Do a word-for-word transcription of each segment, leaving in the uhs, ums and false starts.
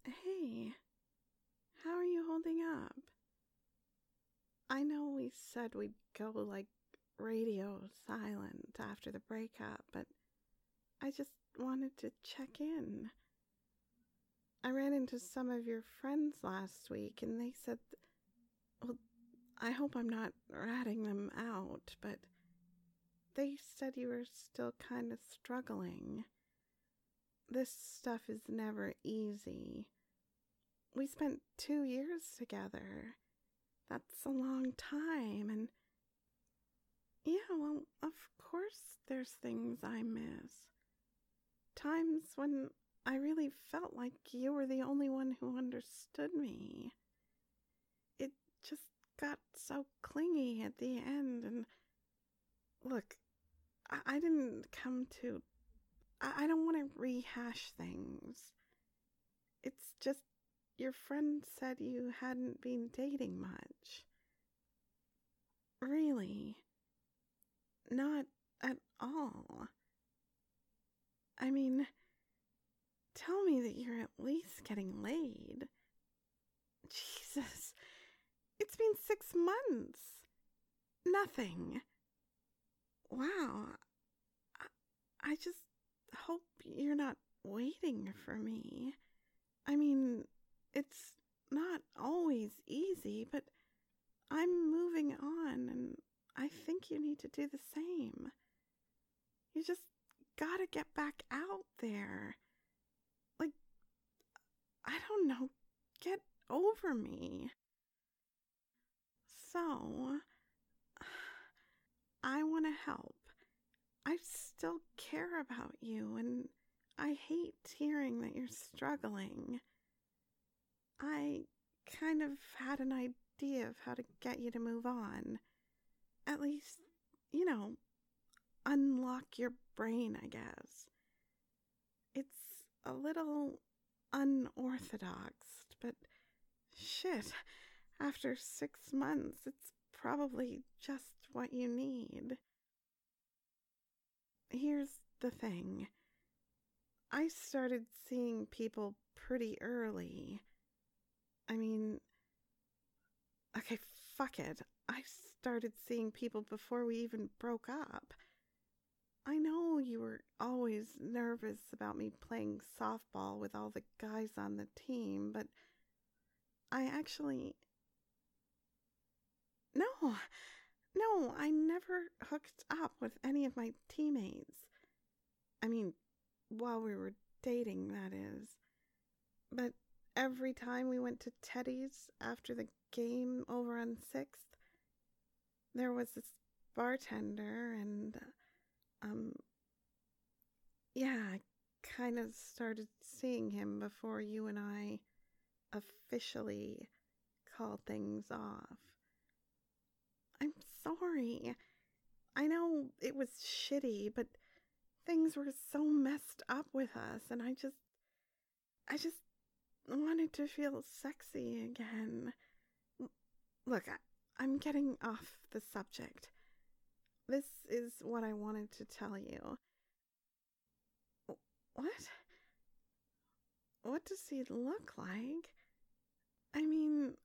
Hey, how are you holding up? I know we said we'd go like radio silent after the breakup, but I just wanted to check in. I ran into some of your friends last week and they said, well, I hope I'm not ratting them out, but they said you were still kind of struggling. This stuff is never easy. We spent two years together. That's a long time, and yeah, well, of course there's things I miss. Times when I really felt like you were the only one who understood me. It just got so clingy at the end, and look, I, I didn't come to... I, I don't want to rehash things. It's just your friend said you hadn't been dating much. Really? Not at all. I mean, tell me that you're at least getting laid. Jesus, it's been six months. Nothing. Wow. I, I just hope you're not waiting for me. I mean, it's not always easy, but I'm moving on, and I think you need to do the same. You just gotta get back out there. Like, I don't know, get over me. So, I want to help. I still care about you, and I hate hearing that you're struggling. I kind of had an idea of how to get you to move on. At least, you know, unlock your brain, I guess. It's a little unorthodox, but shit, after six months, it's probably just what you need. Here's the thing. I started seeing people pretty early. I mean, okay, fuck it. I started seeing people before we even broke up. I know you were always nervous about me playing softball with all the guys on the team, but I actually... No, no, I never hooked up with any of my teammates. I mean, while we were dating, that is. But every time we went to Teddy's after the game over on sixth, there was this bartender, and, um, yeah, I kind of started seeing him before you and I officially called things off. I'm sorry. I know it was shitty, but things were so messed up with us, and I just, I just wanted to feel sexy again. Look, I, I'm getting off the subject. This is what I wanted to tell you. What? What does he look like? I mean,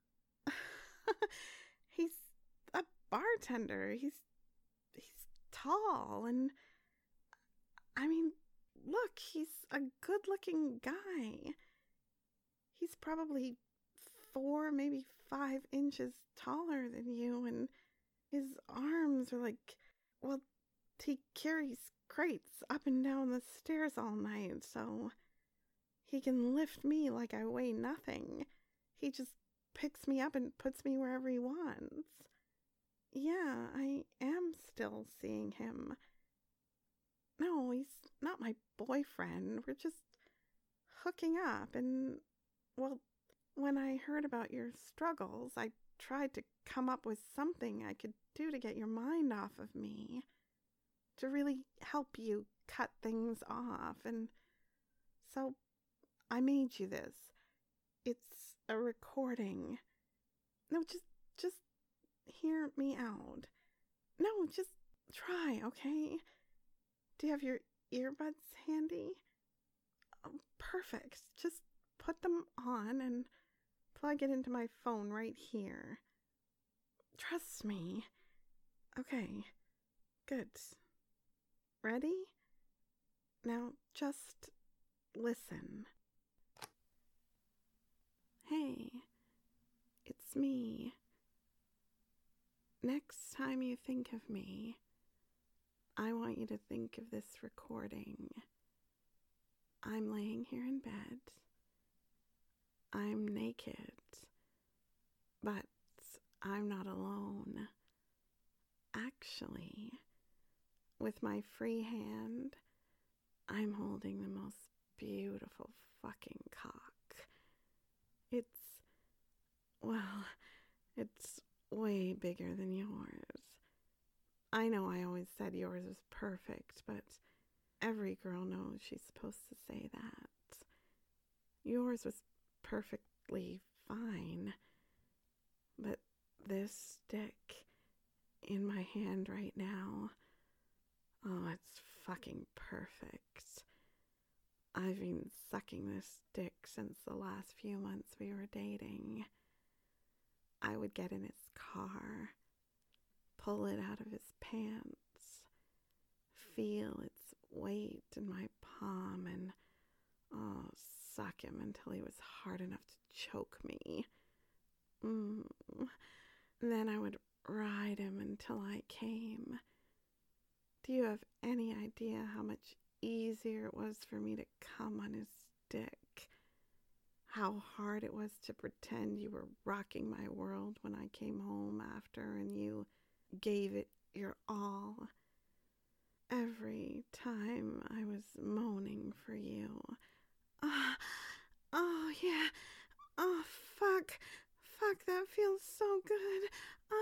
he's a bartender. He's, he's tall, and I mean, look, he's a good-looking guy. He's probably four, maybe five inches taller than you, and his arms are like, well, he carries crates up and down the stairs all night, so he can lift me like I weigh nothing. He just picks me up and puts me wherever he wants. Yeah, I am still seeing him. No, he's not my boyfriend. We're just hooking up, and, well, when I heard about your struggles, I tried to come up with something I could do to get your mind off of me, to really help you cut things off, and so I made you this. It's a recording. No, just, just hear me out. No, just try, okay? Do you have your earbuds handy? Oh, perfect. Just put them on and plug it into my phone right here. Trust me. Okay, good. Ready? Now just listen. Hey, it's me. Next time you think of me, I want you to think of this recording. I'm laying here in bed. I'm naked, but I'm not alone. Actually, with my free hand, I'm holding the most beautiful fucking cock. It's, well, it's way bigger than yours. I know I always said yours was perfect, but every girl knows she's supposed to say that. Yours was perfectly fine, but this dick in my hand right now, oh, it's fucking perfect. I've been sucking this dick since the last few months we were dating. I would get in his car, pull it out of his pants, feel its weight in my palm, and oh, suck him until he was hard enough to choke me. Mm. Then I would ride him until I came. Do you have any idea how much easier it was for me to come on his dick? How hard it was to pretend you were rocking my world when I came home after and you gave it your all. Every time I was moaning for you. Ah, oh, yeah. Oh, fuck. Fuck, that feels so good.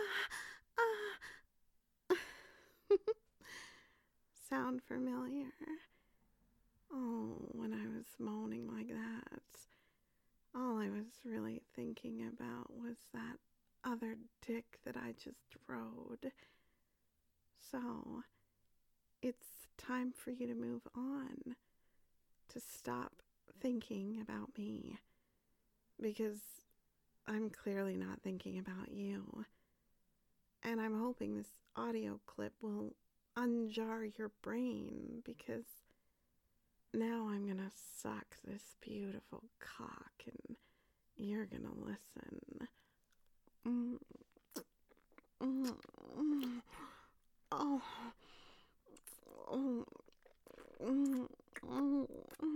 Ah, ah. Sound familiar? Oh, when I was moaning like that, all I was really thinking about was that other dick that I just rode. So, it's time for you to move on, to stop thinking about me, because I'm clearly not thinking about you. And I'm hoping this audio clip will unjar your brain, because now I'm gonna suck this beautiful cock and you're gonna listen. Mm. Mm. Mm. Oh. Oh. Mm. Mm.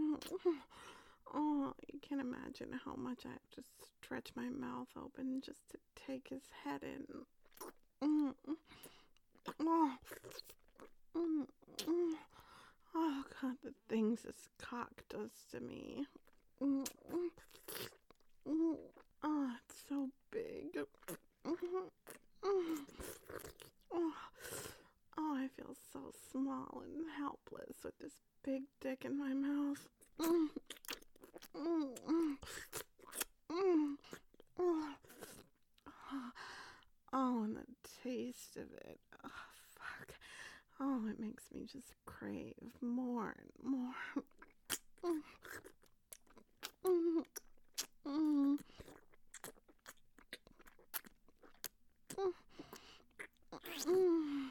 Oh, you can imagine how much I have to stretch my mouth open just to take his head in. Mm. Oh. Mm. Mm. Oh, God, the things this cock does to me. Mm. Mm. Oh, it's so big. Mm. Mm. Oh. Oh, I feel so small and helpless with this big dick in my mouth. Mm. Mm. Mm. Oh. Oh, and the taste of it. Oh, fuck. Oh, it makes me just crave more and more. Mm. Mm. Mm. Mm.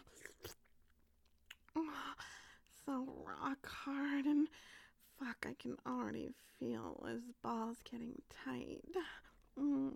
Oh, so rock hard, and fuck, I can already feel his balls getting tight. Mm.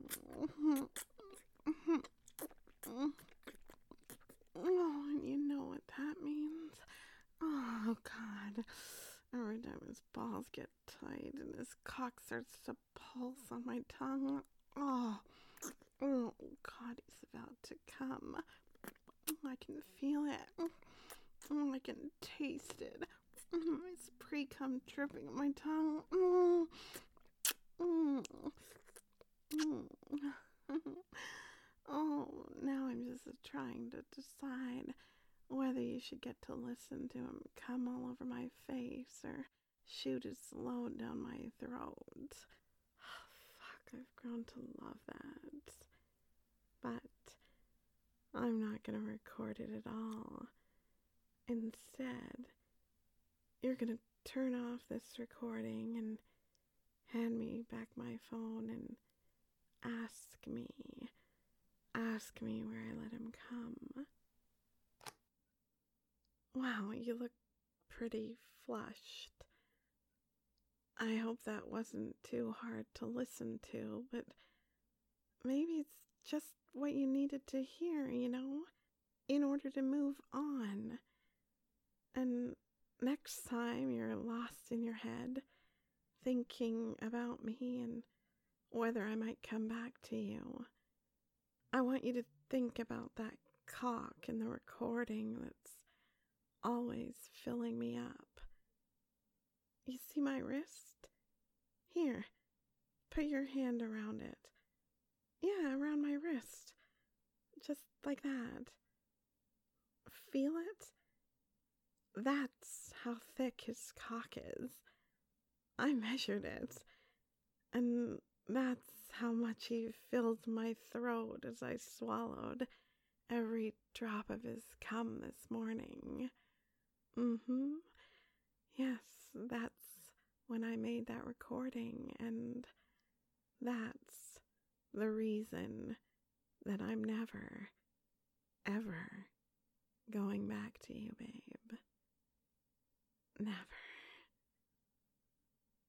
Oh, and you know what that means. Oh, God. Every time his balls get tight and his cock starts to pulse on my tongue. Oh, oh God, he's about to come. I can feel it. Oh, I can taste it. His pre-cum dripping on my tongue. Mm. Mm. Mm. Oh, now I'm just trying to decide whether you should get to listen to him come all over my face or shoot his load down my throat. Oh, fuck, I've grown to love that. But I'm not going to record it at all. Instead, you're going to turn off this recording and hand me back my phone me. Ask me where I let him come. Wow, you look pretty flushed. I hope that wasn't too hard to listen to, but maybe it's just what you needed to hear, you know, in order to move on. And next time you're lost in your head, thinking about me and whether I might come back to you, I want you to think about that cock in the recording that's always filling me up. You see my wrist? Here, put your hand around it. Yeah, around my wrist. Just like that. Feel it? That's how thick his cock is. I measured it. And that's how much he filled my throat as I swallowed every drop of his cum this morning. Mm-hmm. Yes, that's when I made that recording, and that's the reason that I'm never, ever going back to you, babe. Never.